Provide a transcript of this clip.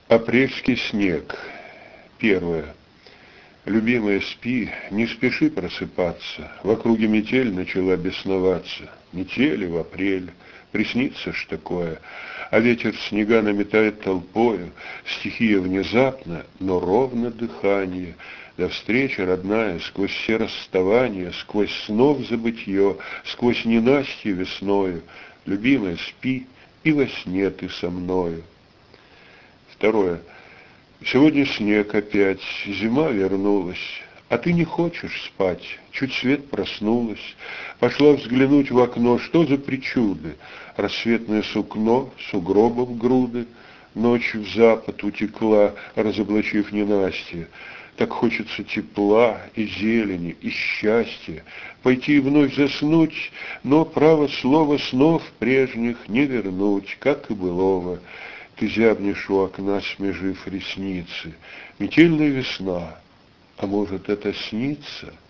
Апрельский снег. Первое. Любимая, спи, не спеши просыпаться. В округе метель начала бесноваться. Метели в апрель, приснится ж такое. А ветер снега наметает толпою. Стихия внезапно, но ровно дыхание. До встречи, родная, сквозь все расставания, сквозь снов забытье, сквозь ненастье весною. Любимая, спи, и во сне ты со мною. Второе. Сегодня снег опять, зима вернулась, а ты не хочешь спать, чуть свет проснулась, пошла взглянуть в окно, что за причуды, рассветное сукно, сугробов груды, ночь в запад утекла, разоблачив ненастье, так хочется тепла и зелени, и счастья, пойти и вновь заснуть, но, право слово, снов прежних не вернуть, как и былого. Ты зябнешь у окна, смежив ресницы. Метельная весна, а может, это снится?